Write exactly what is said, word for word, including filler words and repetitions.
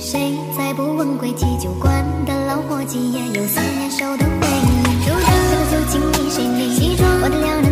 谁再不问归？鸡酒馆的老伙计也有思念熟的回忆。这个酒请你谁领？西装我的了。